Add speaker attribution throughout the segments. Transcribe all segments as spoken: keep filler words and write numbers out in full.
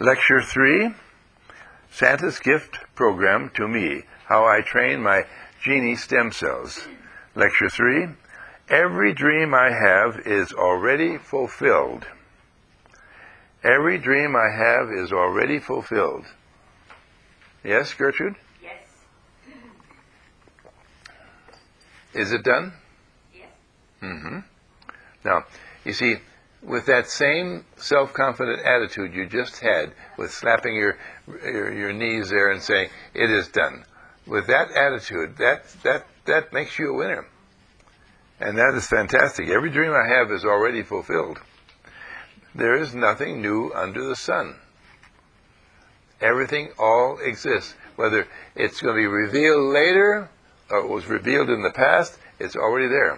Speaker 1: Lecture three, Santa's Gift Program to Me, How I Train My Genie Stem Cells. Lecture three, Every dream I have is already fulfilled. Every dream I have is already fulfilled. Yes, Gertrude?
Speaker 2: Yes.
Speaker 1: Is it done?
Speaker 2: Yes.
Speaker 1: Mm-hmm. Now, you see, with that same self-confident attitude you just had, with slapping your, your your knees there and saying, it is done, with that attitude, that that that makes you a winner. And that is fantastic. Every dream I have is already fulfilled. There is nothing new under the sun. Everything all exists. Whether it's going to be revealed later or it was revealed in the past, it's already there.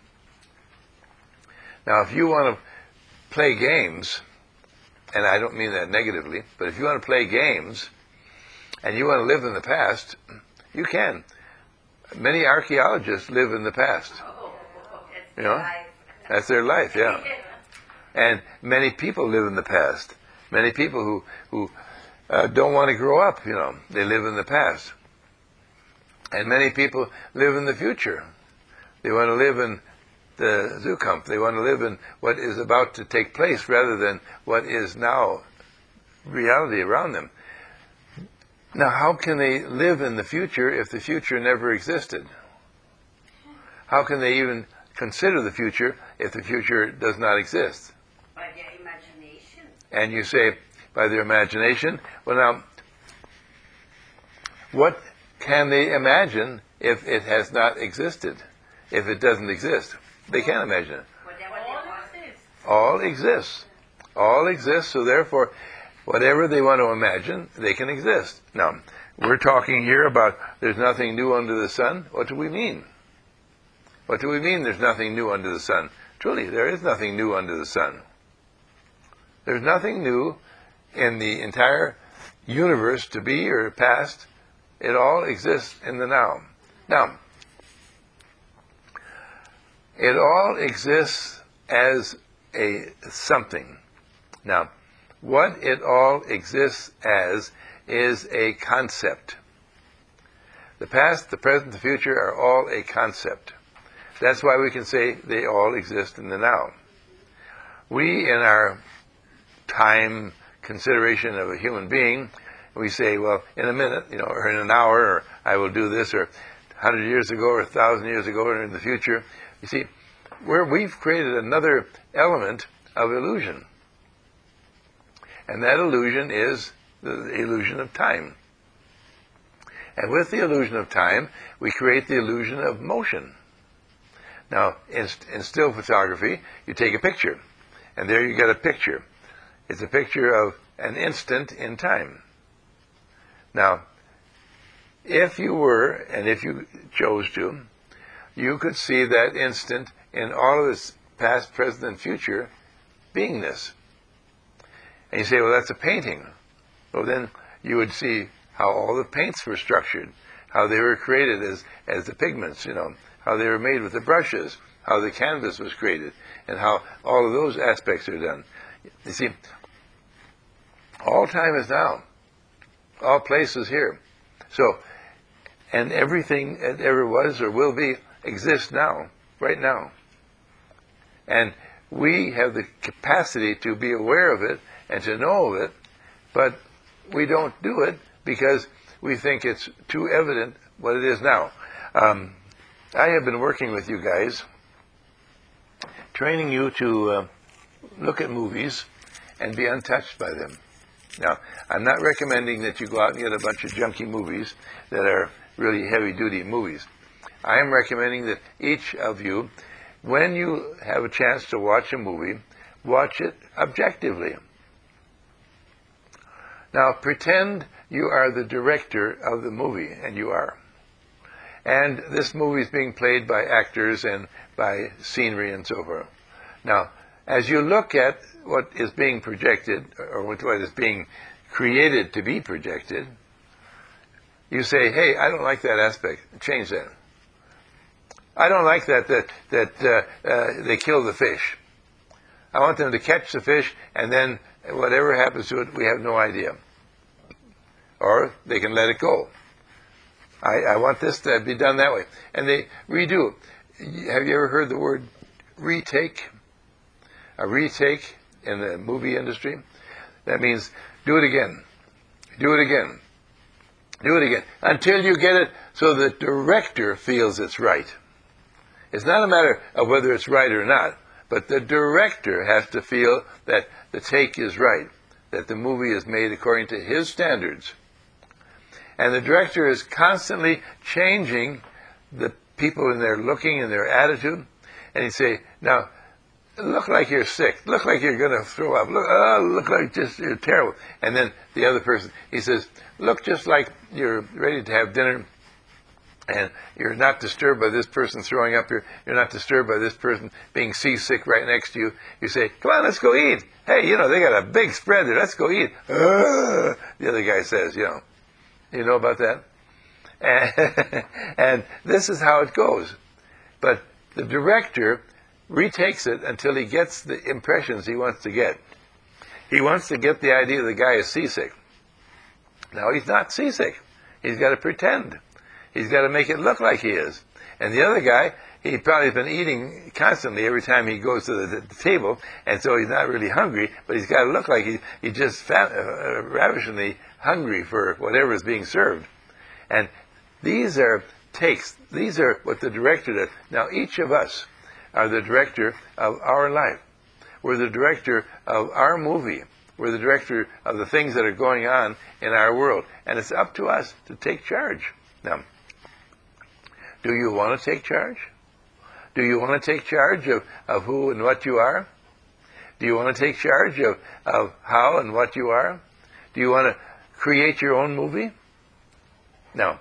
Speaker 1: Now, if you want to play games, and I don't mean that negatively, but if you want to play games and you want to live in the past, you can. Many archaeologists live in the past. You know, that's their life, yeah. And many people live in the past. Many people who who uh, don't want to grow up, you know, they live in the past. And many people live in the future. They want to live in the Zukunft. They want to live in what is about to take place rather than what is now reality around them. Now, how can they live in the future if the future never existed? How can they even consider the future if the future does not exist?
Speaker 2: By their imagination.
Speaker 1: And you say, by their imagination. Well, now, what can they imagine if it has not existed? If it doesn't exist? They can't imagine it. All exists. All exists, so therefore, whatever they want to imagine, they can exist. Now, we're talking here about there's nothing new under the sun. What do we mean? What do we mean there's nothing new under the sun? Truly, there is nothing new under the sun. There's nothing new in the entire universe to be or past. It all exists in the now. Now, it all exists as a something. Now, what it all exists as is a concept. The past, the present, the future are all a concept. That's why we can say they all exist in the now. We, in our time consideration of a human being, we say, well, in a minute, you know, or in an hour, or I will do this, or a hundred years ago, or a thousand years ago, or in the future. You see, we're, we've created another element of illusion. And that illusion is the illusion of time. And with the illusion of time, we create the illusion of motion. Now, in, in still photography, you take a picture, and there you get a picture. It's a picture of an instant in time. Now, if you were, and if you chose to, you could see that instant in all of its past, present, and future beingness. And you say, well, that's a painting. Well, then you would see how all the paints were structured, how they were created as, as the pigments, you know, how they were made with the brushes, how the canvas was created, and how all of those aspects are done. You see, all time is now. All place is here. So, and everything that ever was or will be exists now, right now. And we have the capacity to be aware of it and to know of it, but we don't do it because we think it's too evident what it is now. Um, I have been working with you guys, training you to uh, look at movies and be untouched by them. Now, I'm not recommending that you go out and get a bunch of junky movies that are really heavy-duty movies. I am recommending that each of you, when you have a chance to watch a movie, watch it objectively. Now, pretend you are the director of the movie, and you are. And this movie is being played by actors and by scenery and so forth. Now, as you look at what is being projected, or what is being created to be projected, you say, hey, I don't like that aspect. Change that. I don't like that that, that uh, uh, they kill the fish. I want them to catch the fish, and then whatever happens to it, we have no idea. Or they can let it go. I, I want this to be done that way. And they redo. Have you ever heard the word retake? A retake in the movie industry? That means do it again. Do it again. Do it again. Until you get it so the director feels it's right. It's not a matter of whether it's right or not, but the director has to feel that the take is right, that the movie is made according to his standards. And the director is constantly changing the people in their looking and their attitude. And he'd say, now, look like you're sick. Look like you're going to throw up. Look, oh, look like just you're terrible. And then the other person, he says, look just like you're ready to have dinner, and you're not disturbed by this person throwing up. You're, you're not disturbed by this person being seasick right next to you. You say, come on, let's go eat. Hey, you know, they got a big spread there. Let's go eat. Uh, the other guy says, you know. You know about that? And, and this is how it goes. But the director retakes it until he gets the impressions he wants to get. He wants to get the idea the guy is seasick. Now, he's not seasick. He's got to pretend. He's got to make it look like he is. And the other guy, he probably has been eating constantly every time he goes to the, the table, and so he's not really hungry, but he's got to look like he, he's just fat, uh, ravishingly hungry for whatever is being served. And these are takes. These are what the director does. Now, each of us are the director of our life. We're the director of our movie. We're the director of the things that are going on in our world. And it's up to us to take charge. Now, do you want to take charge? Do you want to take charge of, of who and what you are? Do you want to take charge of, of how and what you are? Do you want to create your own movie? No.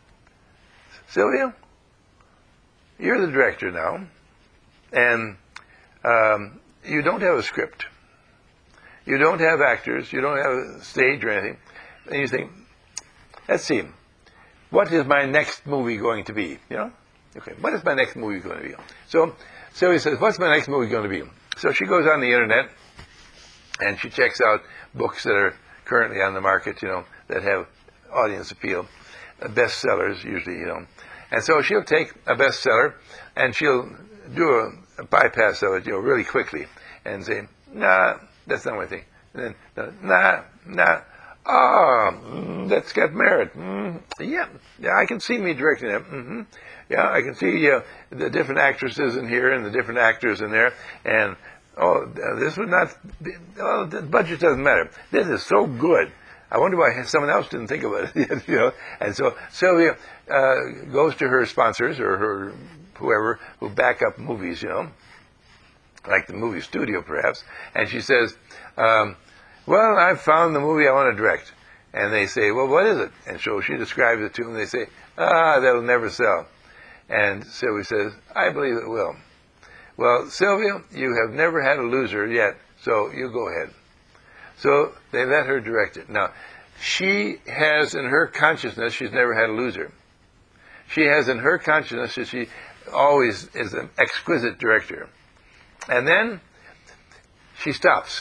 Speaker 1: Sylvia, you're the director now, and um, you don't have a script. You don't have actors. You don't have a stage or anything. And you think, let's see, what is my next movie going to be? You know? Okay, what is my next movie going to be? So Sylvia says, what's my next movie going to be? So she goes on the internet, and she checks out books that are currently on the market, you know, that have audience appeal, uh, bestsellers usually, you know. And so she'll take a bestseller, and she'll do a, a bypass of it, you know, really quickly, and say, nah, that's not my thing. And then, nah, nah, ah, mm, that's got merit. Mm, yeah, yeah, I can see me directing that. Mm-hmm. Yeah, I can see uh, the different actresses in here and the different actors in there, and oh, this would not. Be, oh, the budget doesn't matter. This is so good. I wonder why someone else didn't think about it. You know, and so Sylvia uh, goes to her sponsors or her whoever who back up movies, you know, like the movie studio perhaps, and she says, um, "Well, I've found the movie I want to direct." And they say, "Well, what is it?" And so she describes it to them. And they say, "Ah, that'll never sell." And Sylvia says, "I believe it will." Well, Sylvia, you have never had a loser yet, so you go ahead. So they let her direct it. Now, she has in her consciousness, she's never had a loser. She has in her consciousness that she always is an exquisite director. And then she stops.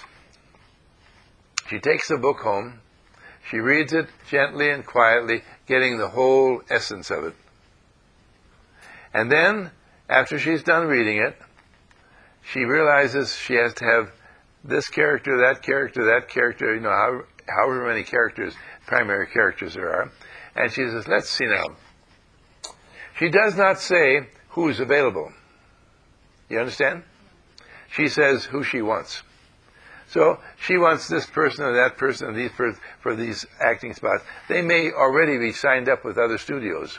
Speaker 1: She takes the book home. She reads it gently and quietly, getting the whole essence of it. And then, after she's done reading it, she realizes she has to have this character, that character, that character, you know, however, however many characters, primary characters there are. And she says, let's see now. She does not say who's available. You understand? She says who she wants. So she wants this person or that person and these for, for these acting spots. They may already be signed up with other studios.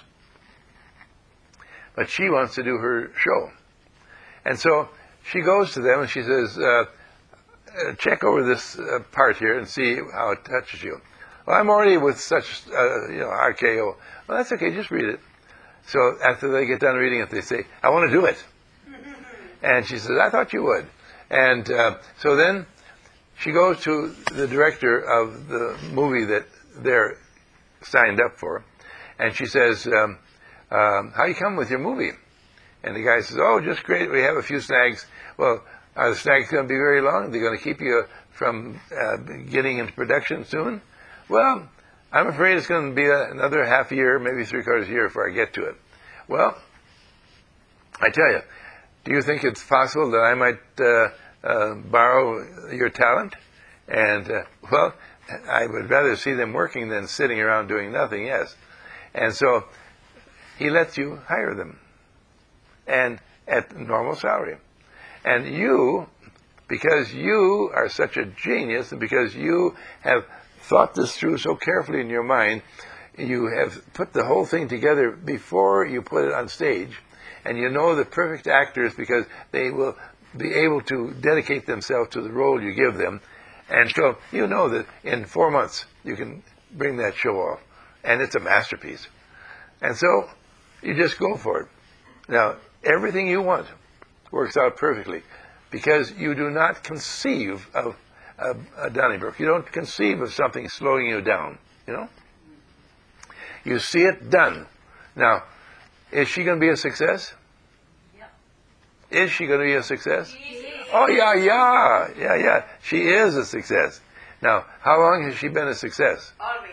Speaker 1: But she wants to do her show. And so she goes to them and she says, uh, check over this uh, part here and see how it touches you. Well, I'm already with such, uh, you know, R K O. Well, that's okay, just read it. So after they get done reading it, they say, I want to do it. And she says, I thought you would. And uh, so then she goes to the director of the movie that they're signed up for, and she says, um, um, how you come with your movie? And the guy says, oh, just great. We have a few snags. Well, Are the strikes going to be very long? They're going to keep you from uh, getting into production soon? Well, I'm afraid it's going to be a, another half year, maybe three quarters year before I get to it. Well, I tell you, do you think it's possible that I might uh, uh, borrow your talent? And, uh, well, I would rather see them working than sitting around doing nothing, yes. And so he lets you hire them, and at normal salary. And you, because you are such a genius, and because you have thought this through so carefully in your mind, you have put the whole thing together before you put it on stage, and you know the perfect actors because they will be able to dedicate themselves to the role you give them. And so you know that in four months you can bring that show off, and it's a masterpiece. And so you just go for it. Now, everything you want works out perfectly because you do not conceive of a, a Donnybrook. You don't conceive of something slowing you down, you know? You see it done. Now, is she going to be a success?
Speaker 2: Yep.
Speaker 1: Is she going to be a success?
Speaker 2: Yes.
Speaker 1: Oh, yeah, yeah, yeah, yeah. She is a success. Now, how long has she been a success?
Speaker 2: Always.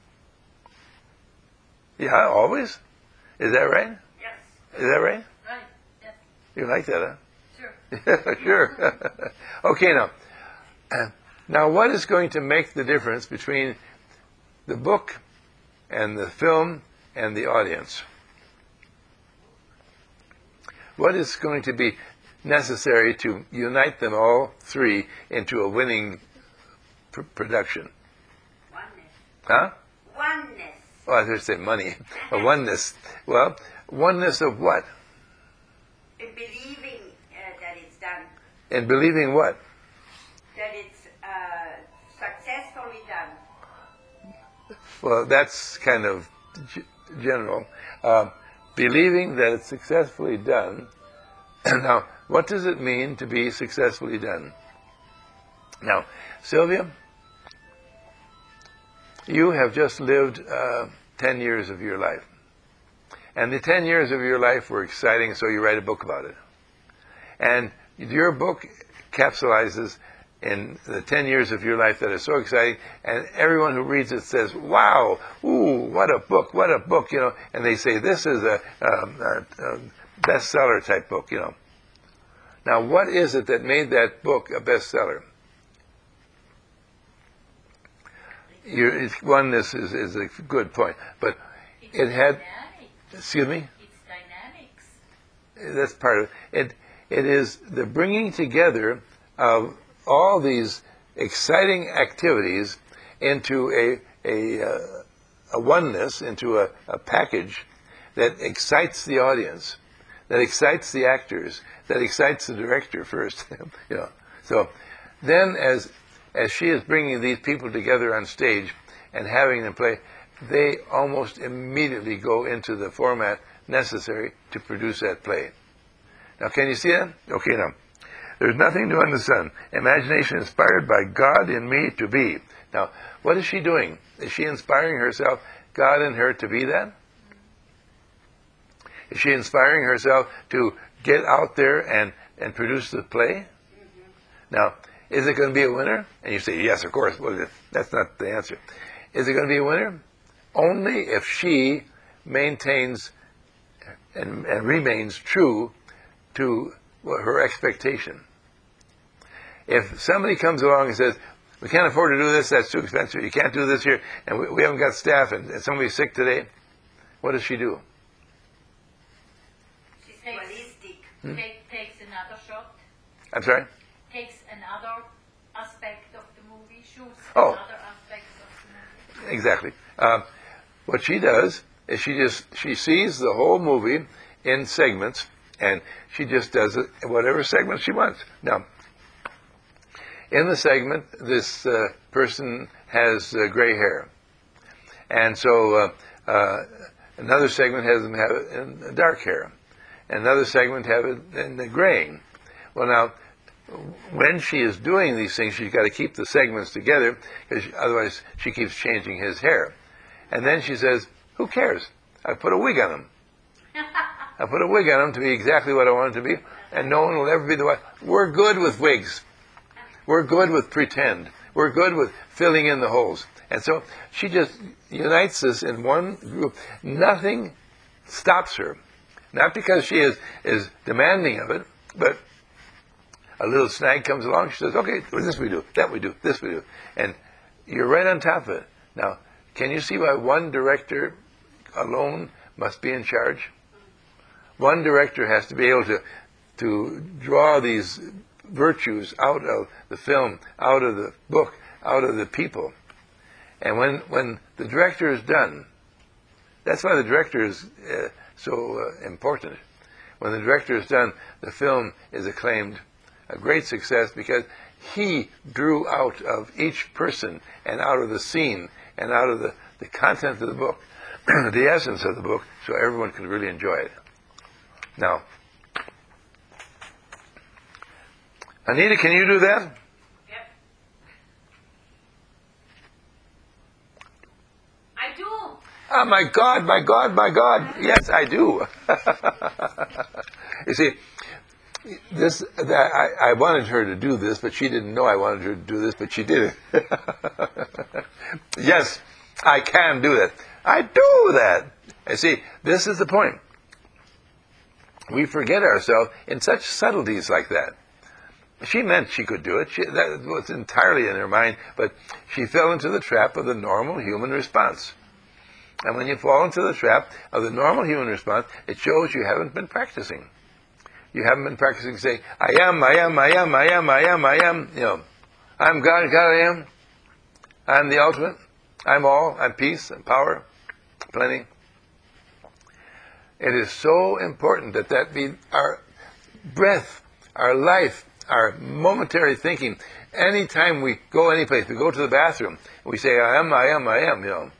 Speaker 1: Yeah, always? Is that right?
Speaker 2: Yes.
Speaker 1: Is that right?
Speaker 2: Right. Yes.
Speaker 1: You like that, huh?
Speaker 2: Sure.
Speaker 1: Sure. Okay, now, uh, now what is going to make the difference between the book and the film and the audience? What is going to be necessary to unite them all three into a winning pr- production?
Speaker 2: Oneness.
Speaker 1: Huh?
Speaker 2: Oneness.
Speaker 1: Oh, I was going to say money. A oneness. Well, oneness of what?
Speaker 2: In believing uh, that it's done,
Speaker 1: In believing what?
Speaker 2: that it's uh, successfully done.
Speaker 1: Well, that's kind of g- general. Uh, believing that it's successfully done. Now, what does it mean to be successfully done? Now, Sylvia, you have just lived uh, ten years of your life. And the ten years of your life were exciting, so you write a book about it. And your book capsulizes in the ten years of your life that are so exciting, and everyone who reads it says, wow, ooh, what a book, what a book, you know, and they say, this is a, um, a, a bestseller type book, you know. Now, what is it that made that book a bestseller? Your, it's, oneness is, is a good point, but
Speaker 3: It's
Speaker 1: it had,
Speaker 3: dynamic.
Speaker 1: excuse me?
Speaker 3: It's dynamics.
Speaker 1: That's part of it. It, it is the bringing together of all these exciting activities into a a, uh, a oneness, into a, a package that excites the audience, that excites the actors, that excites the director first. You know. So then, as as she is bringing these people together on stage and having them play, they almost immediately go into the format necessary to produce that play. Now, can you see that? Okay, now. There's nothing new under the sun. Imagination inspired by God in me to be. Now, what is she doing? Is she inspiring herself, God in her to be that? Is she inspiring herself to get out there and, and produce the play? Mm-hmm. Now, is it going to be a winner? And you say, yes, of course. Well, that's not the answer. Is it going to be a winner? Only if she maintains and, and remains true to her expectation. If somebody comes along and says, we can't afford to do this, that's too expensive, you can't do this here, and we, we haven't got staff, and, and somebody's sick today, what does she do?
Speaker 2: She's realistic.
Speaker 3: Hmm? Take, takes another shot,
Speaker 1: I'm sorry?
Speaker 3: takes another aspect of the movie, shoots
Speaker 1: Oh.
Speaker 3: another aspect of the movie.
Speaker 1: Exactly. Uh, what she does is she just, she sees the whole movie in segments, and she just does it whatever segment she wants. Now, in the segment, this uh, person has uh, gray hair. And so uh, uh, another segment has them have it in dark hair. Another segment have it in the graying. Well, now, when she is doing these things, she's got to keep the segments together, because otherwise she keeps changing his hair. And then she says, who cares? I put a wig on him. I put a wig on him to be exactly what I want it to be, and no one will ever be the wife. We're good with wigs. We're good with pretend. We're good with filling in the holes. And so she just unites us in one group. Nothing stops her. Not because she is, is demanding of it, but a little snag comes along. She says, okay, this we do, that we do, this we do. And you're right on top of it. Now, can you see why one director alone must be in charge? One director has to be able to, to draw these virtues out of the film, out of the book, out of the people. And when, when the director is done, that's why the director is uh, so uh, important. When the director is done, the film is acclaimed a great success because he drew out of each person and out of the scene and out of the, the content of the book, the essence of the book, so everyone could really enjoy it. Now, Anita, can you do that?
Speaker 3: Yep. I do.
Speaker 1: Oh, my God, my God, my God. Yes, I do. You see, this that I, I wanted her to do this, but she didn't know I wanted her to do this, but she did it. Yes, I can do that. I do that. You see, this is the point. We forget ourselves in such subtleties like that. She meant she could do it. She, that was entirely in her mind, but she fell into the trap of the normal human response. And when you fall into the trap of the normal human response, it shows you haven't been practicing. You haven't been practicing saying, I am, I am, I am, I am, I am, I am. You know, I'm God, God I am. I'm the ultimate. I'm all. I'm peace and power, plenty. It is so important that that be our breath, our life, our momentary thinking. Anytime we go anyplace, we go to the bathroom, we say, I am, I am, I am, you know.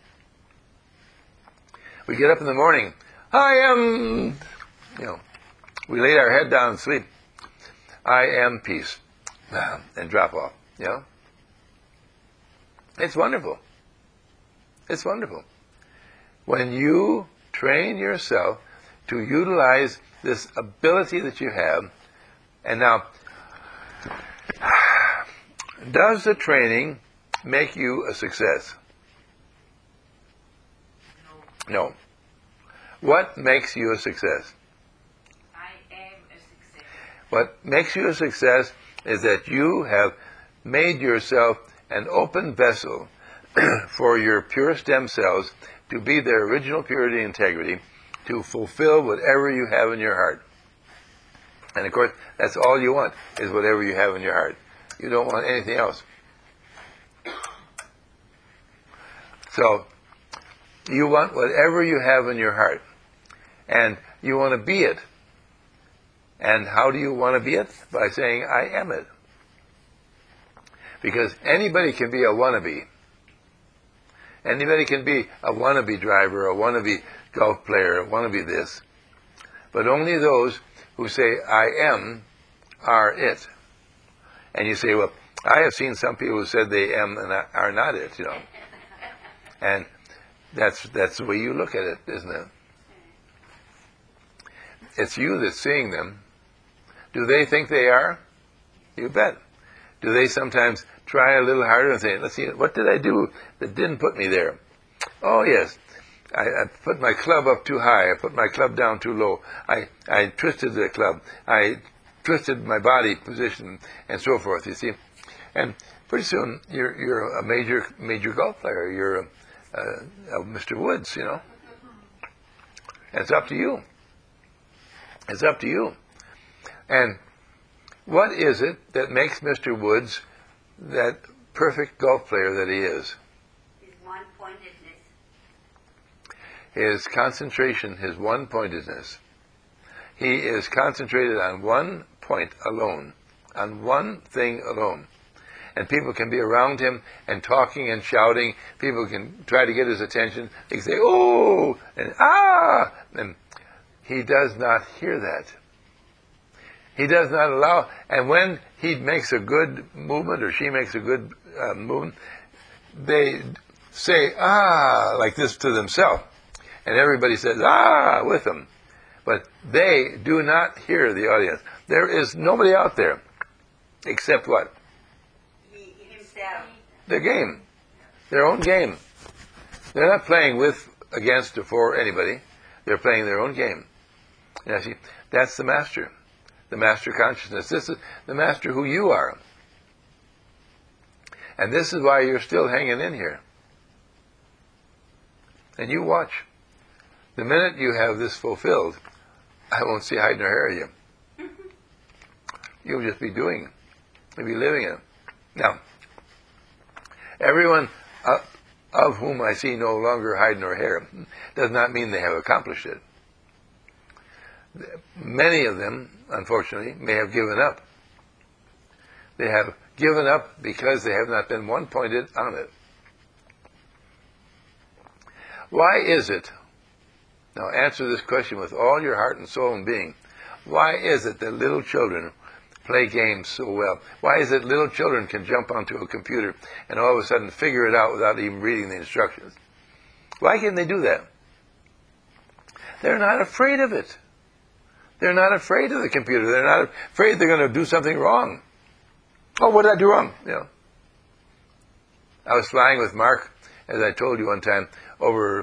Speaker 1: We get up in the morning, I am, you know. We lay our head down and sleep. I am peace. And drop off, you know. It's wonderful. It's wonderful. When you train yourself to utilize this ability that you have, and now, does the training make you a success? No. What makes you a success?
Speaker 3: I am a success.
Speaker 1: What makes you a success is that you have made yourself an open vessel for your pure stem cells to be their original purity and integrity, to fulfill whatever you have in your heart. And of course, that's all you want, is whatever you have in your heart. You don't want anything else. So, you want whatever you have in your heart. And you want to be it. And how do you want to be it? By saying, I am it. Because anybody can be a wannabe. Anybody can be a wannabe driver, a wannabe golf player, a wannabe this. But only those who say, I am, are it. And you say, well, I have seen some people who said they am and are not it, you know. And that's that's the way you look at it, isn't it? It's you that's seeing them. Do they think they are? You bet. Do they sometimes try a little harder and say, let's see, what did I do that didn't put me there? Oh, yes. I, I put my club up too high. I put my club down too low. I, I twisted the club. I twisted my body position and so forth, you see. And pretty soon, you're, you're a major major golf player. You're a, a, a Mister Woods, you know. And it's up to you. It's up to you. And what is it that makes Mister Woods that perfect golf player that he is?
Speaker 2: His one-pointedness.
Speaker 1: His concentration, his one-pointedness. He is concentrated on one point alone, on one thing alone. And people can be around him and talking and shouting. People can try to get his attention. They can say, oh, and ah, and he does not hear that. He does not allow, and when he makes a good movement or she makes a good uh, movement, they say, ah, like this to themselves. And everybody says, ah, with them. But they do not hear the audience. There is nobody out there except what?
Speaker 2: He himself.
Speaker 1: Their game. Their own game. They're not playing with, against, or for anybody. They're playing their own game. Now see, that's the master. The master consciousness. This is the master who you are. And this is why you're still hanging in here. And you watch. The minute you have this fulfilled, I won't see hide nor hair of you. You'll just be doing. You'll be living it. Now, everyone uh, of whom I see no longer hide nor hair does not mean they have accomplished it. Many of them, unfortunately, may have given up. They have given up because they have not been one-pointed on it. Why is it, now answer this question with all your heart and soul and being, why is it that little children play games so well? Why is it little children can jump onto a computer and all of a sudden figure it out without even reading the instructions? Why can they do that? They're not afraid of it. They're not afraid of the computer. They're not afraid they're going to do something wrong. Oh, what did I do wrong? You know. I was flying with Mark, as I told you one time, over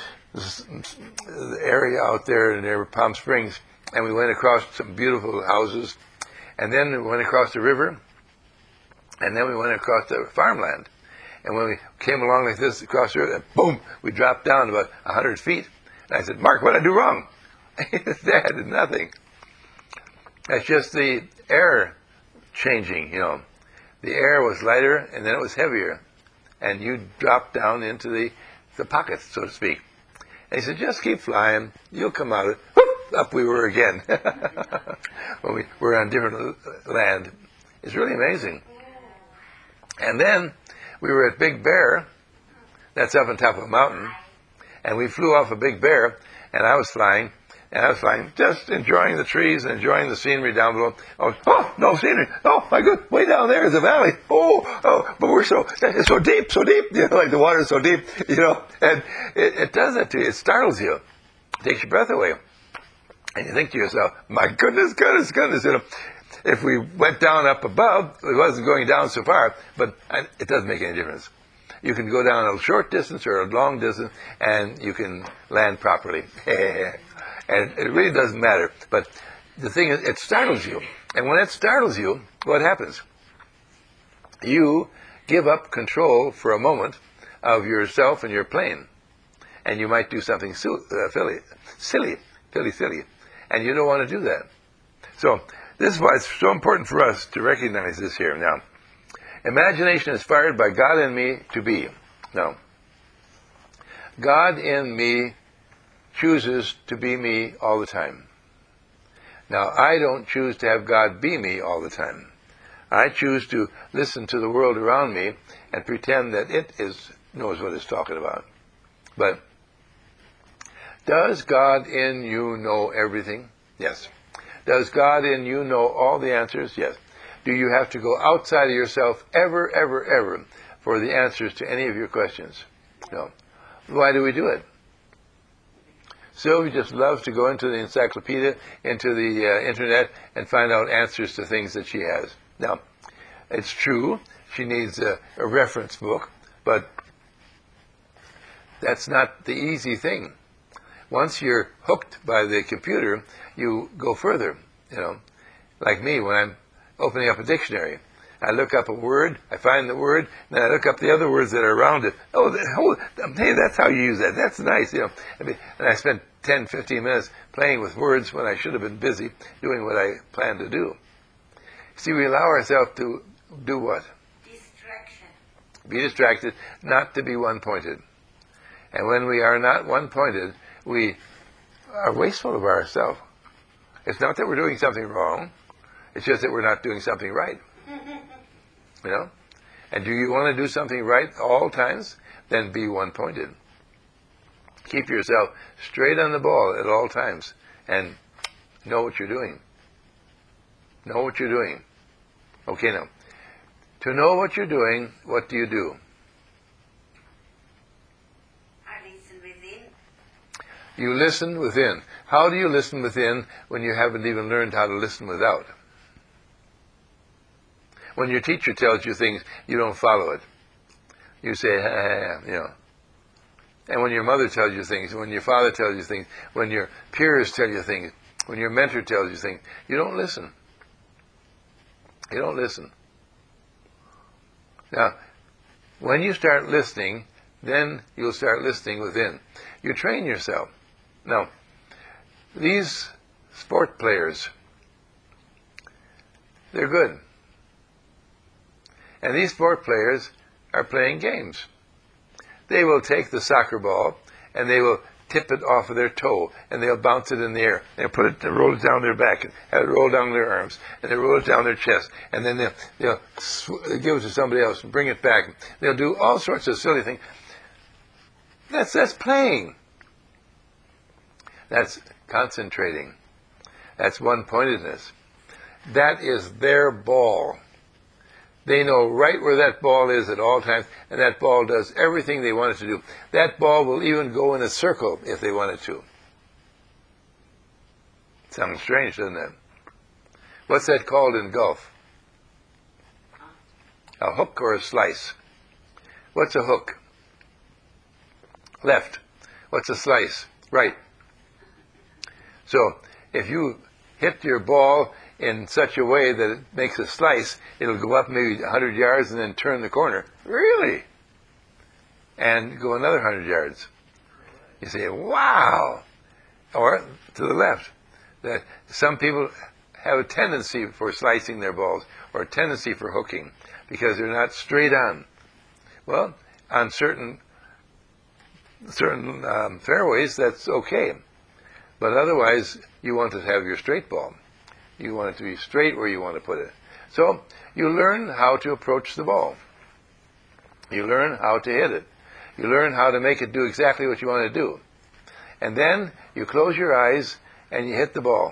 Speaker 1: the area out there near Palm Springs, and we went across some beautiful houses, and then we went across the river, and then we went across the farmland. And when we came along like this across the river, boom, we dropped down about a hundred feet. And I said, Mark, what did I do wrong? Dad, nothing. That's just the air changing, you know. The air was lighter, and then it was heavier. And you dropped down into the, the pockets, so to speak. And he said, just keep flying. You'll come out of it. Whoop, up we were again. When we were on different land. It's really amazing. And then we were at Big Bear. That's up on top of a mountain. And we flew off a Big Bear, and I was flying. And I was flying, just enjoying the trees and enjoying the scenery down below. Oh, oh, no scenery. Oh, my good. Way down there is a valley. Oh, oh, but we're so, it's so deep, so deep. You know, like the water's so deep, you know. And it, it does that to you. It startles you. It takes your breath away. And you think to yourself, my goodness, goodness, goodness. You know, if we went down up above, it wasn't going down so far, but it doesn't make any difference. You can go down a short distance or a long distance, and you can land properly. And it really doesn't matter. But the thing is, it startles you. And when it startles you, what happens? You give up control for a moment of yourself and your plane. And you might do something silly, uh, silly, silly, silly, silly. And you don't want to do that. So this is why it's so important for us to recognize this here. Now, imagination is fired by God in me to be. Now, God in me chooses to be me all the time. Now, I don't choose to have God be me all the time. I choose to listen to the world around me and pretend that it is knows what it's talking about. But does God in you know everything? Yes. Does God in you know all the answers? Yes. Do you have to go outside of yourself ever, ever, ever for the answers to any of your questions? No. Why do we do it? Sylvia just loves to go into the encyclopedia, into the uh, internet, and find out answers to things that she has. Now, it's true, she needs a, a reference book, but that's not the easy thing. Once you're hooked by the computer, you go further, you know. Like me, when I'm opening up a dictionary, I look up a word, I find the word, then I look up the other words that are around it. Oh, oh hey, that's how you use that. That's nice, you know. I mean, and I spent ten, fifteen minutes playing with words when I should have been busy doing what I planned to do. See, we allow ourselves to do what?
Speaker 2: Distraction.
Speaker 1: Be distracted, not to be one-pointed. And when we are not one-pointed, we are wasteful of ourselves. It's not that we're doing something wrong. It's just that we're not doing something right. You know? And do you want to do something right all times? Then be one-pointed. Keep yourself straight on the ball at all times and know what you're doing. Know what you're doing. Okay, now. To know what you're doing, what do you do?
Speaker 2: I listen within.
Speaker 1: You listen within. How do you listen within when you haven't even learned how to listen without? When your teacher tells you things, you don't follow it. You say, ha, ha, ha, you know. And when your mother tells you things, when your father tells you things, when your peers tell you things, when your mentor tells you things, you don't listen. You don't listen. Now, when you start listening, then you'll start listening within. You train yourself. Now, these sport players, they're good. And these sport players are playing games. They will take the soccer ball and they will tip it off of their toe and they'll bounce it in the air. They'll put it, roll it down their back and have it roll down their arms and they'll roll it down their chest and then they'll, they'll sw- give it to somebody else and bring it back. They'll do all sorts of silly things. That's, that's playing. That's concentrating. That's one-pointedness. That is their ball. They know right where that ball is at all times, and that ball does everything they want it to do. That ball will even go in a circle if they want it to. Sounds strange, doesn't it? What's that called in golf? A hook or a slice? What's a hook? Left. What's a slice? Right. So, if you hit your ball in such a way that it makes a slice, it'll go up maybe one hundred yards and then turn the corner. Really? And go another one hundred yards. You say, wow! Or to the left. That some people have a tendency for slicing their balls or a tendency for hooking because they're not straight on. Well, on certain certain um, fairways, that's okay. But otherwise, you want to have your straight ball. You want it to be straight where you want to put it. So you learn how to approach the ball. You learn how to hit it. You learn how to make it do exactly what you want to do. And then you close your eyes and you hit the ball.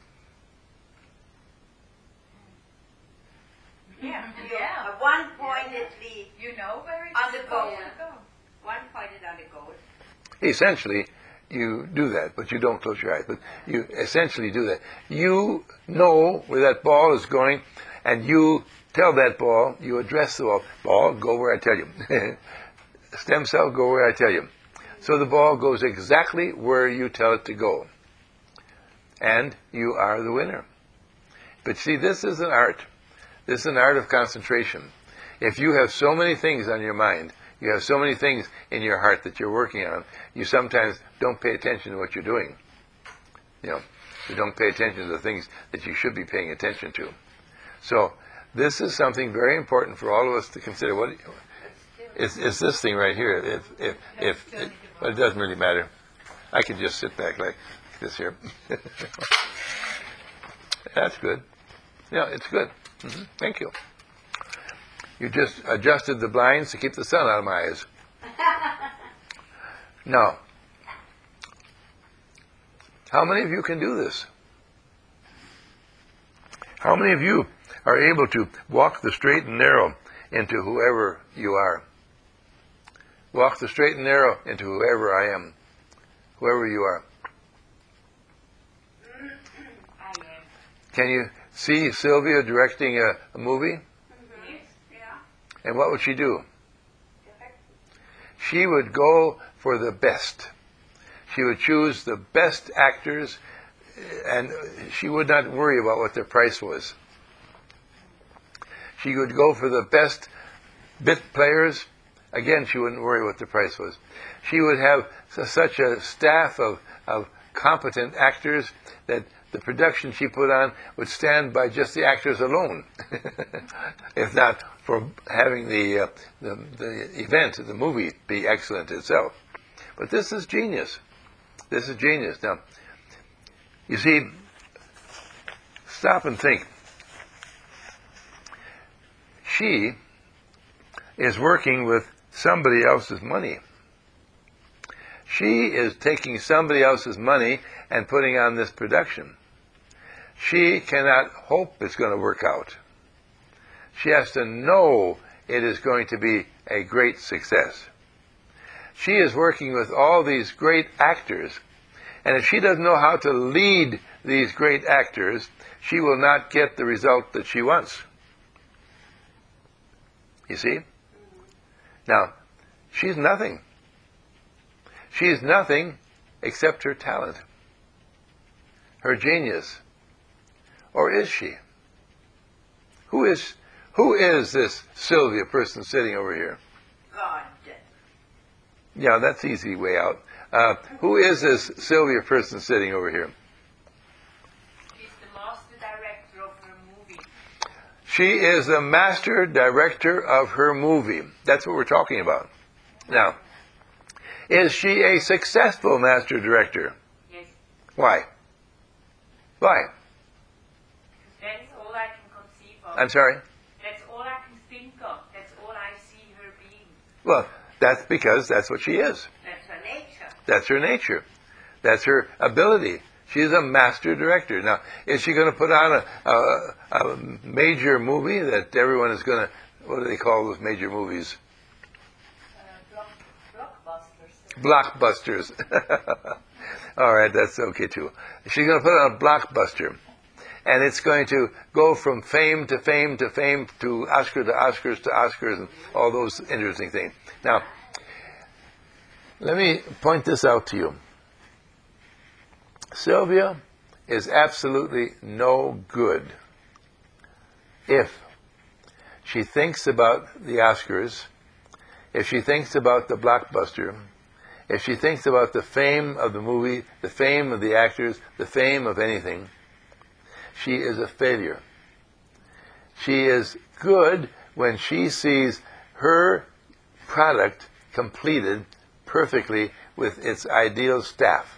Speaker 3: Yeah.
Speaker 2: You
Speaker 3: Yeah.
Speaker 2: uh, one pointedly
Speaker 3: You know where it's
Speaker 2: on the goal.
Speaker 3: supposed to go.
Speaker 2: One pointed on the goal.
Speaker 1: Essentially, you do that, but you don't close your eyes. But you essentially do that. You know where that ball is going, and you tell that ball, you address the ball, ball, go where I tell you. Stem cell, go where I tell you. So the ball goes exactly where you tell it to go. And you are the winner. But see, this is an art. This is an art of concentration. If you have so many things on your mind, you have so many things in your heart that you're working on, you sometimes don't pay attention to what you're doing. You know, you don't pay attention to the things that you should be paying attention to. So this is something very important for all of us to consider. What it's, it's this thing right here. If if if it, well, it doesn't really matter. I can just sit back like this here. That's good. Yeah, it's good. Mm-hmm. Thank you. You just adjusted the blinds to keep the sun out of my eyes. Now, how many of you can do this? How many of you are able to walk the straight and narrow into whoever you are? Walk the straight and narrow into whoever I am, whoever you are.
Speaker 3: I am.
Speaker 1: Can you see Sylvia directing a, a movie?
Speaker 2: Yeah.
Speaker 1: And what would she do? She would go for the best. She would choose the best actors, and she would not worry about what their price was. She would go for the best bit players. Again, she wouldn't worry what the price was. She would have such a staff of, of competent actors that the production she put on would stand by just the actors alone, if not for having the, uh, the the event, the movie, be excellent itself. But this is genius. This is genius. Now, you see, stop and think. She is working with somebody else's money. She is taking somebody else's money and putting on this production. She cannot hope it's going to work out. She has to know it is going to be a great success. She is working with all these great actors, And if she doesn't know how to lead these great actors, she will not get the result that she wants. You see? Now, she's nothing. She's nothing except her talent, her genius. Or is she? Who is who is this Sylvia person sitting over here?
Speaker 2: God.
Speaker 1: Yeah, that's the easy way out. Uh, who is this Sylvia person sitting over here?
Speaker 3: She's the master director of her movie.
Speaker 1: She is the master director of her movie. That's what we're talking about. Now, is she a successful master director?
Speaker 3: Yes.
Speaker 1: Why? Why?
Speaker 3: That's all I can conceive of.
Speaker 1: I'm sorry?
Speaker 3: That's all I can think of. That's all I see her being.
Speaker 1: Well, that's because that's what she is.
Speaker 2: That's her nature.
Speaker 1: That's her nature. That's her ability. She's a master director. Now, is she going to put on a, a, a major movie that everyone is going to, what do they call those major movies?
Speaker 3: Uh, block, blockbusters.
Speaker 1: Blockbusters. All right, that's okay too. She's going to put on a blockbuster. And it's going to go from fame to fame to fame to Oscar to Oscars to Oscars and all those interesting things. Now, let me point this out to you. Sylvia is absolutely no good if she thinks about the Oscars, if she thinks about the blockbuster, if she thinks about the fame of the movie, the fame of the actors, the fame of anything. She is a failure. She is good when she sees her product completed perfectly with its ideal staff.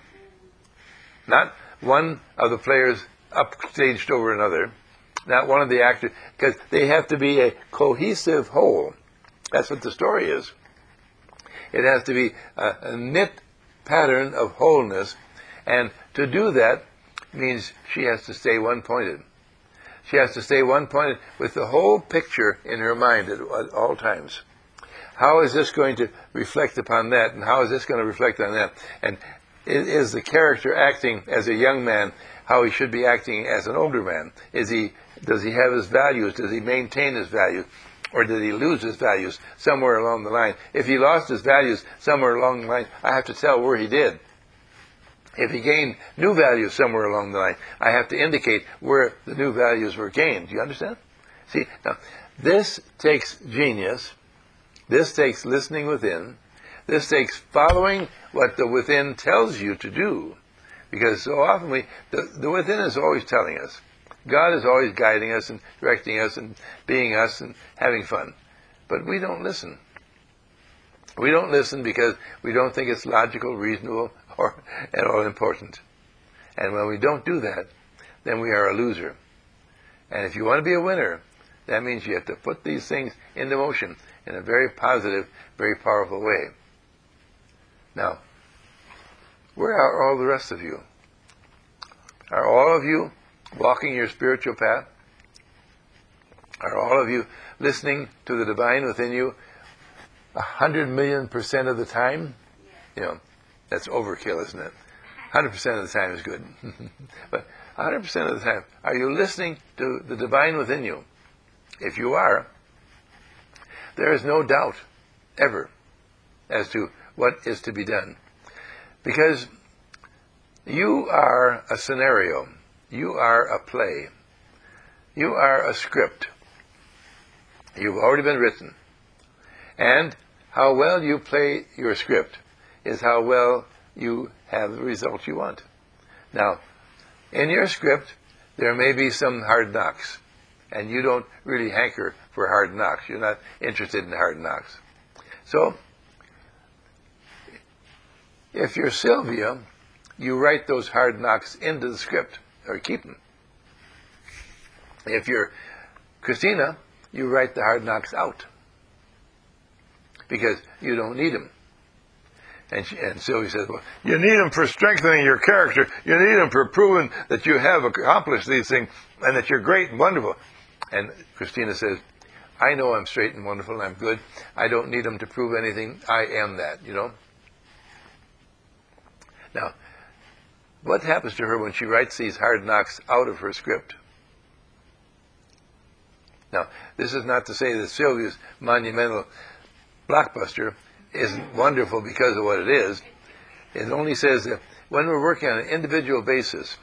Speaker 1: Not one of the players upstaged over another, not one of the actors, because they have to be a cohesive whole. That's what the story is. It has to be a, a knit pattern of wholeness, and to do that means she has to stay one-pointed. She has to stay one-pointed with the whole picture in her mind at, at all times. How is this going to reflect upon that, and how is this going to reflect on that? And is the character acting as a young man how he should be acting as an older man? Is he, does he have his values? Does he maintain his values? Or did he lose his values somewhere along the line? If he lost his values somewhere along the line, I have to tell where he did. If he gained new values somewhere along the line, I have to indicate where the new values were gained. Do you understand? See, now, this takes genius. This takes listening within. This takes following what the within tells you to do. Because so often we, the, the within is always telling us. God is always guiding us and directing us and being us and having fun. But we don't listen. We don't listen because we don't think it's logical, reasonable, or at all important. And when we don't do that, then we are a loser. And if you want to be a winner, that means you have to put these things into motion in a very positive, very powerful way. Now, where are all the rest of you? Are all of you walking your spiritual path? Are all of you listening to the divine within you a hundred million percent of the time? You know, that's overkill, isn't it? A hundred percent of the time is good. But a hundred percent of the time, are you listening to the divine within you? If you are, there is no doubt ever as to what is to be done. Because you are a scenario. You are a play. You are a script. You've already been written. And how well you play your script is how well you have the result you want. Now, in your script, there may be some hard knocks. And you don't really hanker for hard knocks. You're not interested in hard knocks. So, if you're Sylvia, you write those hard knocks into the script, or keep them. If you're Christina, you write the hard knocks out, because you don't need them. And, she, and Sylvia says, well, you need them for strengthening your character. You need them for proving that you have accomplished these things, and that you're great and wonderful. And Christina says, I know I'm straight and wonderful and I'm good. I don't need them to prove anything. I am that, you know. Now, what happens to her when she writes these hard knocks out of her script? Now, this is not to say that Sylvia's monumental blockbuster isn't wonderful because of what it is. It only says that when we're working on an individual basis,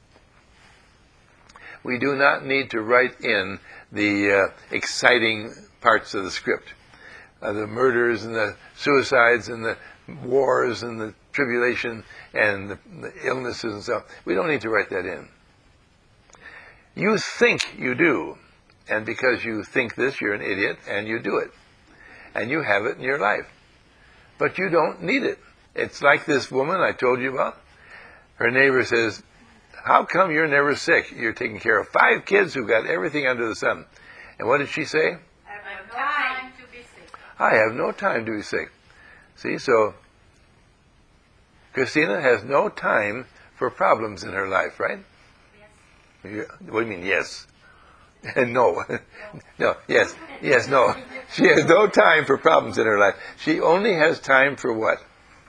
Speaker 1: we do not need to write in the uh, exciting parts of the script, uh, the murders and the suicides and the wars and the tribulation and the, the illnesses and stuff. We don't need to write that in. You think you do, and because you think this, you're an idiot, and you do it. And you have it in your life. But you don't need it. It's like this woman I told you about. Her neighbor says, how come you're never sick? You're taking care of five kids who've got everything under the sun. And what did she say?
Speaker 3: I have no time to be sick.
Speaker 1: I have no time to be sick. See, so Christina has no time for problems in her life, right?
Speaker 3: Yes.
Speaker 1: You- What do you mean, yes? No. No, yes, yes, no. She has no time for problems in her life. She only has time for what?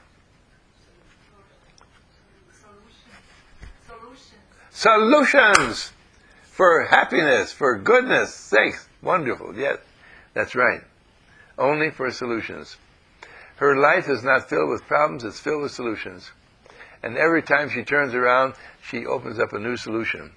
Speaker 3: Solutions.
Speaker 1: Solutions! For happiness, for goodness sakes. Wonderful, yes, that's right. Only for solutions. Her life is not filled with problems, it's filled with solutions. And every time she turns around, she opens up a new solution.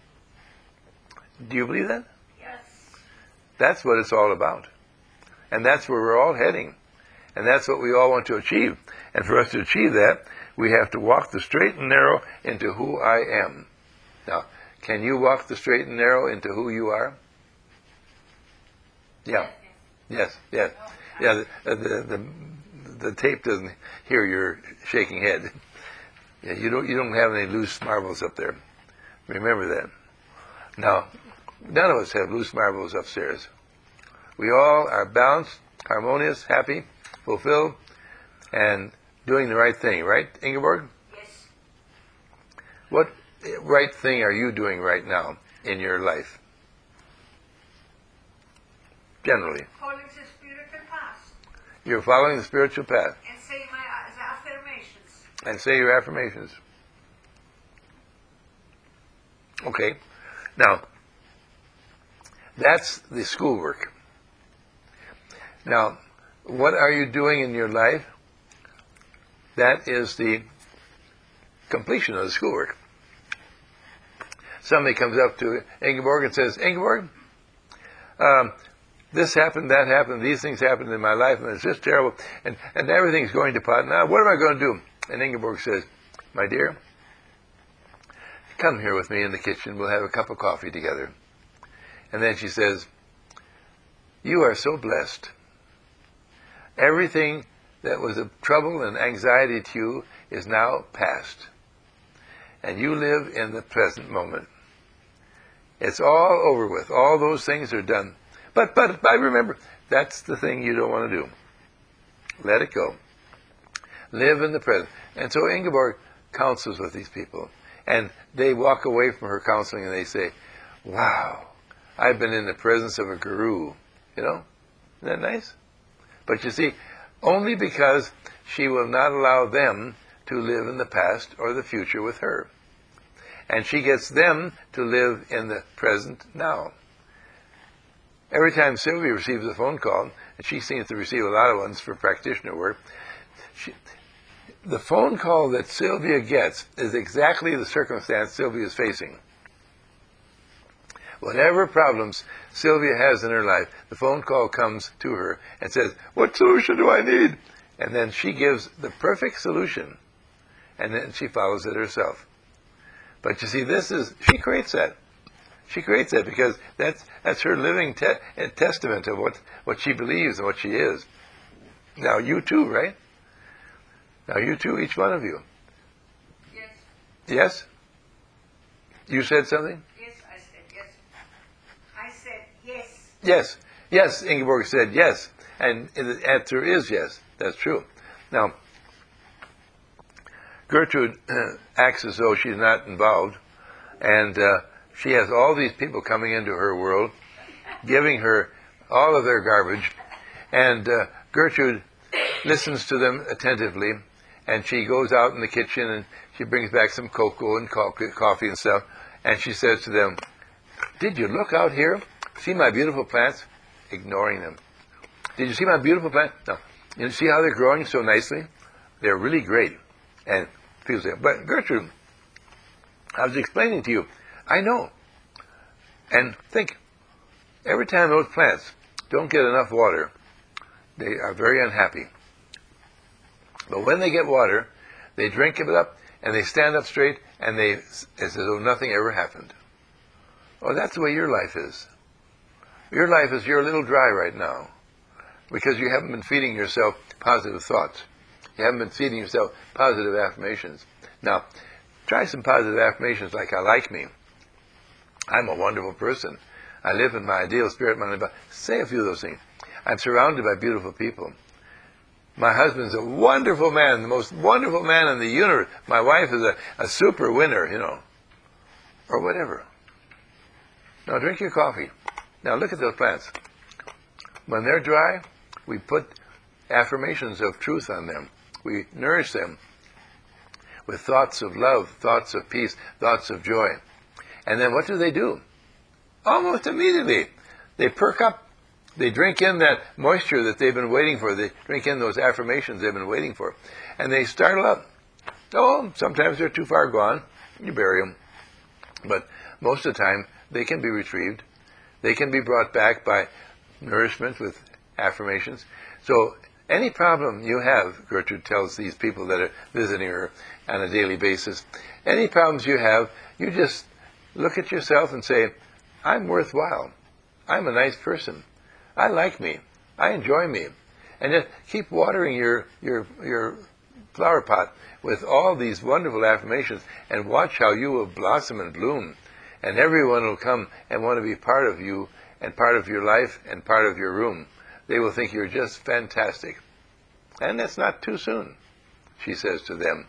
Speaker 1: Do you believe that?
Speaker 3: Yes.
Speaker 1: That's what it's all about. And that's where we're all heading. And that's what we all want to achieve. And for us to achieve that, we have to walk the straight and narrow into who I am. Now, can you walk the straight and narrow into who you are? Yeah. Yes, yes. Yeah, the, the, the, the tape doesn't hear your shaking head. Yeah, you don't, you don't have any loose marbles up there. Remember that. Now, none of us have loose marbles upstairs. We all are balanced, harmonious, happy, fulfilled, and doing the right thing, right, Ingeborg?
Speaker 2: Yes.
Speaker 1: What right thing are you doing right now in your life? Generally.
Speaker 4: Following the spiritual path
Speaker 1: You're following the spiritual path.
Speaker 4: and say my uh, the affirmations.
Speaker 1: And say your affirmations. Okay. Now, that's the schoolwork. Now, what are you doing in your life? That is the completion of the schoolwork. Somebody comes up to Ingeborg and says, Ingeborg, um, this happened, that happened, these things happened in my life, and it's just terrible, and, and everything's going to pot. Now, what am I going to do? And Ingeborg says, my dear, come here with me in the kitchen. We'll have a cup of coffee together. And then she says, you are so blessed. Everything that was of trouble and anxiety to you is now past. And you live in the present moment. It's all over with. All those things are done. But, but, I remember, that's the thing you don't want to do. Let it go. Live in the present. And so Ingeborg counsels with these people. And they walk away from her counseling and they say, wow, I've been in the presence of a guru. You know? Isn't that nice? But you see, only because she will not allow them to live in the past or the future with her. And she gets them to live in the present now. Every time Sylvia receives a phone call, and she seems to receive a lot of ones for practitioner work, she, the phone call that Sylvia gets is exactly the circumstance Sylvia is facing. Whatever problems Sylvia has in her life, the phone call comes to her and says, what solution do I need? And then she gives the perfect solution, and then she follows it herself. But you see, this is, she creates that. She creates that because that's that's her living te- testament of what, what she believes and what she is. Now you too, right? Now you too, each one of you.
Speaker 4: Yes.
Speaker 1: Yes? You said something?
Speaker 4: Yes, I said yes. I said yes.
Speaker 1: Yes. Yes, Ingeborg said yes. And the answer is yes. That's true. Now, Gertrude uh, acts as though she's not involved, and uh, she has all these people coming into her world, giving her all of their garbage, and uh, Gertrude listens to them attentively and she goes out in the kitchen and she brings back some cocoa and coffee, coffee and stuff, and she says to them, "Did you look out here? See my beautiful plants?" Ignoring them. "Did you see my beautiful plants? No. You see how they're growing so nicely? They're really great." And people say, "But Gertrude, I was explaining to you." I know. And think, every time those plants don't get enough water, they are very unhappy. But when they get water, they drink it up, and they stand up straight, and they, it's as though nothing ever happened. Oh, that's the way your life is. Your life is, you're a little dry right now, because you haven't been feeding yourself positive thoughts. You haven't been feeding yourself positive affirmations. Now, try some positive affirmations like, "I like me. I'm a wonderful person. I live in my ideal spirit, mind, and body." Say a few of those things. "I'm surrounded by beautiful people. My husband's a wonderful man, the most wonderful man in the universe. My wife is a, a super winner," you know, or whatever. Now drink your coffee. Now look at those plants. When they're dry, we put affirmations of truth on them. We nourish them with thoughts of love, thoughts of peace, thoughts of joy. And then what do they do? Almost immediately, they perk up. They drink in that moisture that they've been waiting for. They drink in those affirmations they've been waiting for. And they startle up. Oh, sometimes they're too far gone. You bury them. But most of the time, they can be retrieved. They can be brought back by nourishment with affirmations. So any problem you have, Gertrude tells these people that are visiting her on a daily basis, any problems you have, you just look at yourself and say, "I'm worthwhile. I'm a nice person. I like me. I enjoy me." And just keep watering your, your, your flower pot with all these wonderful affirmations, and watch how you will blossom and bloom. And everyone will come and want to be part of you and part of your life and part of your room. They will think you're just fantastic. And that's not too soon, she says to them,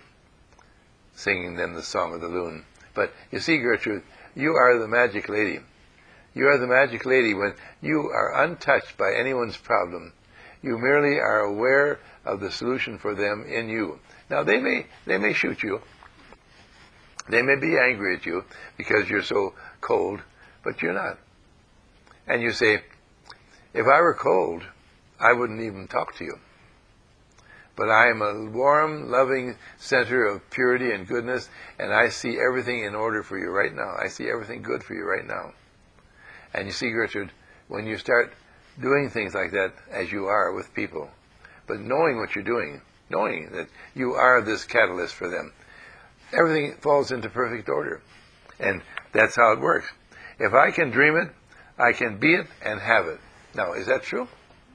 Speaker 1: singing them the Song of the Loon. But you see, Gertrude, you are the magic lady. You are the magic lady when you are untouched by anyone's problem. You merely are aware of the solution for them in you. Now, they may they may shoot you. They may be angry at you because you're so cold, but you're not. And you say, "If I were cold, I wouldn't even talk to you. But I am a warm, loving center of purity and goodness, and I see everything in order for you right now. I see everything good for you right now." And you see, Gertrude, when you start doing things like that, as you are with people, but knowing what you're doing, knowing that you are this catalyst for them, everything falls into perfect order. And that's how it works. If I can dream it, I can be it and have it. Now, is that true?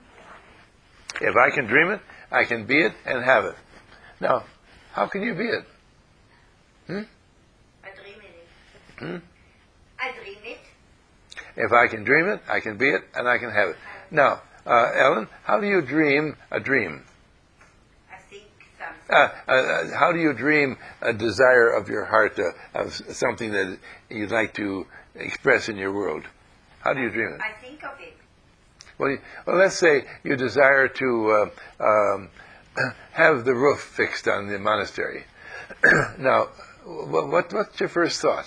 Speaker 1: If I can dream it, I can be it and have it. Now, how can you be it? Hmm?
Speaker 2: I dream it.
Speaker 1: Hmm?
Speaker 2: I dream it.
Speaker 1: If I can dream it, I can be it, and I can have it. Now, uh, Ellen, how do you dream a dream?
Speaker 2: I think something.
Speaker 1: Uh, uh, how do you dream a desire of your heart, uh, of something that you'd like to express in your world? How do you dream it?
Speaker 2: I think of it.
Speaker 1: Well, you, well let's say you desire to uh, um, have the roof fixed on the monastery. Now, what, what's your first thought?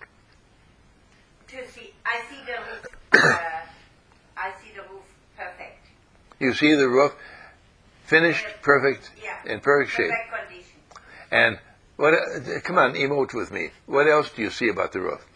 Speaker 2: To see, I see the roof. Uh, I see the roof perfect.
Speaker 1: You see the roof finished, perfect,
Speaker 2: Yeah.
Speaker 1: in perfect shape.
Speaker 2: Perfect condition.
Speaker 1: And what? Uh, come on, emote with me. What else do you see about the roof?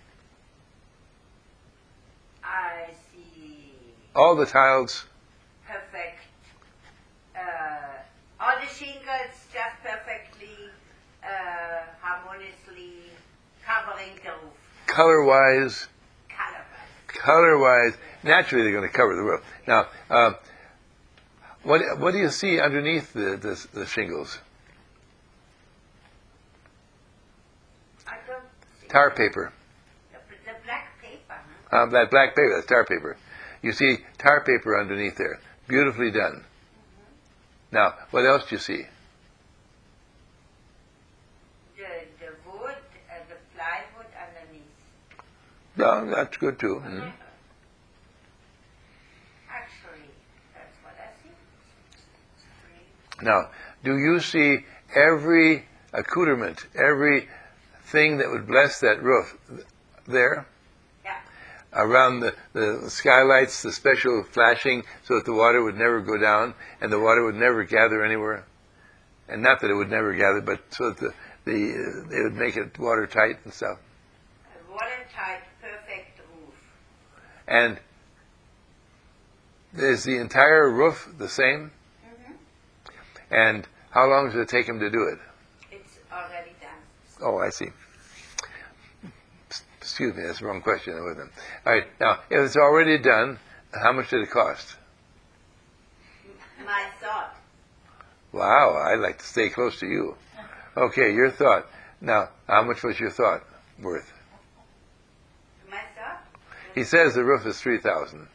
Speaker 2: I see
Speaker 1: All the tiles.
Speaker 2: perfect. Uh, all the shingles just perfectly, uh, harmoniously covering the roof.
Speaker 1: Color-wise,
Speaker 2: Color-wise.
Speaker 1: color-wise, naturally they're going to cover the roof. Now, uh, what what do you see underneath the, the, the shingles?
Speaker 2: I don't see
Speaker 1: Tar paper.
Speaker 2: the, the black paper. Huh?
Speaker 1: Um, that black paper, that's tar paper. You see tar paper underneath there. Beautifully done.
Speaker 2: Mm-hmm.
Speaker 1: Now, what else do you see?
Speaker 2: The the wood, uh, the plywood underneath.
Speaker 1: No, that's good too. Mhm.
Speaker 2: Actually, that's what I see.
Speaker 1: Now, do you see every accoutrement, every thing that would bless that roof there?
Speaker 2: Yeah.
Speaker 1: Around the, the skylights, the special flashing so that the water would never go down and the water would never gather anywhere. And not that it would never gather, but so that the, the uh, they would make it watertight and stuff.
Speaker 2: A watertight, perfect roof.
Speaker 1: And is the entire roof the same?
Speaker 2: Mm-hmm.
Speaker 1: And how long does it take him to do it?
Speaker 2: It's already done.
Speaker 1: Oh, I see. Excuse me, that's the wrong question. With them. All right, now, if it's already done, how much did it cost?
Speaker 2: My thought.
Speaker 1: Wow, I'd like to stay close to you. Okay, your thought. Now, how much was your thought worth?
Speaker 2: My thought?
Speaker 1: He says the roof is three thousand,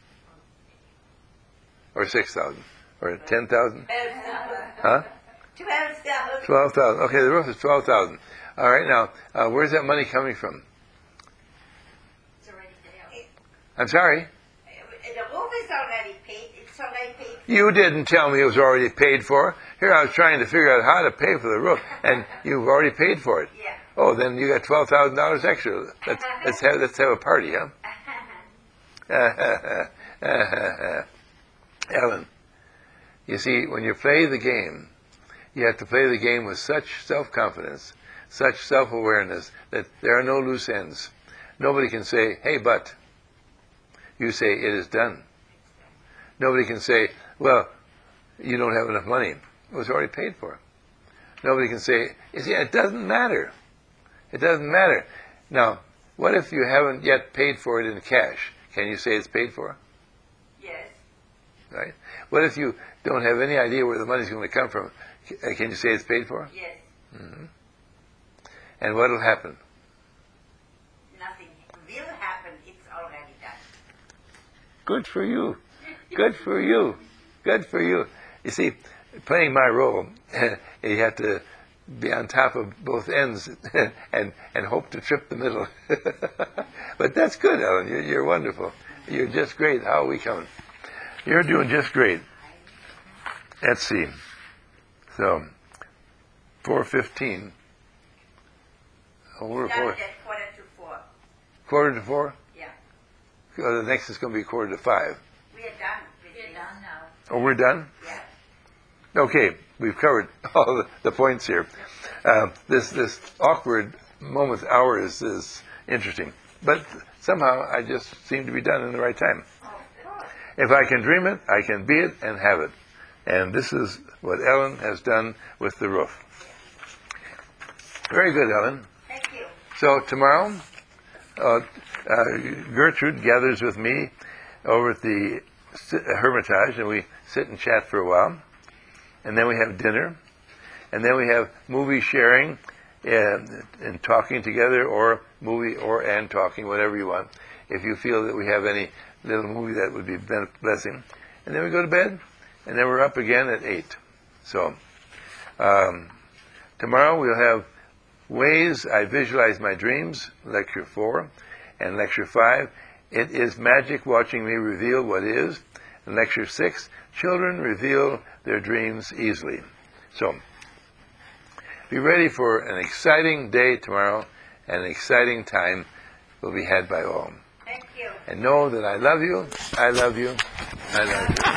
Speaker 1: or six thousand, or ten thousand.
Speaker 2: Twelve thousand.
Speaker 1: Huh?
Speaker 2: Twelve thousand.
Speaker 1: Twelve thousand. Okay, the roof is twelve thousand. All right, now, uh, where's that money coming from?
Speaker 3: It's already there.
Speaker 1: I'm sorry.
Speaker 2: The roof is already paid. It's already paid.
Speaker 1: You didn't tell me it was already paid for. Here I was trying to figure out how to pay for the roof, and you've already paid for it.
Speaker 2: Yeah.
Speaker 1: Oh, then you got twelve thousand dollars extra. Let's let's have let's have a party, huh? Ellen, you see, when you play the game, you have to play the game with such self-confidence, such self-awareness that there are no loose ends. Nobody can say, "Hey, but." You say, "It is done." Nobody can say, "Well, you don't have enough money." It was already paid for. Nobody can say, you see, it doesn't matter. It doesn't matter. Now, what if you haven't yet paid for it in cash? Can you say it's paid for?
Speaker 2: Yes.
Speaker 1: Right? What if you don't have any idea where the money's going to come from? Can you say it's paid for?
Speaker 2: Yes.
Speaker 1: Mm-hmm. And what will happen?
Speaker 2: Nothing will happen. It's already done.
Speaker 1: Good for you. Good for you. Good for you. You see, playing my role, you have to be on top of both ends and and hope to trip the middle. But that's good, Ellen. You're, you're wonderful. You're just great. How are we coming? You're doing just great. Let's see. So, four fifteen. Oh, we're
Speaker 2: Done
Speaker 1: four.
Speaker 2: at quarter to four.
Speaker 1: Quarter to four?
Speaker 2: Yeah.
Speaker 1: Oh, the next is going to be quarter to five.
Speaker 2: We are done. With
Speaker 3: We're
Speaker 2: this.
Speaker 3: done now.
Speaker 1: Oh, we're done?
Speaker 2: Yeah.
Speaker 1: Okay, we've covered all the, the points here. Uh, this this awkward moment hour is, is interesting. But somehow I just seem to be done in the right time. If I can dream it, I can be it and have it. And this is what Ellen has done with the roof. Very good, Ellen.
Speaker 2: Thank you.
Speaker 1: So tomorrow, uh, uh, Gertrude gathers with me over at the Hermitage, and we sit and chat for a while. And then we have dinner. And then we have movie sharing and, and talking together, or movie or and talking, whatever you want. If you feel that we have any little movie that would be a blessing. And then we go to bed, and then we're up again at eight. So um, tomorrow we'll have Ways I Visualize My Dreams, Lecture four, and Lecture five, It is Magic Watching Me Reveal What Is, and Lecture six, Children Reveal Their Dreams Easily. So, be ready for an exciting day tomorrow, and an exciting time will be had by all.
Speaker 2: Thank you.
Speaker 1: And know that I love you, I love you, I love you.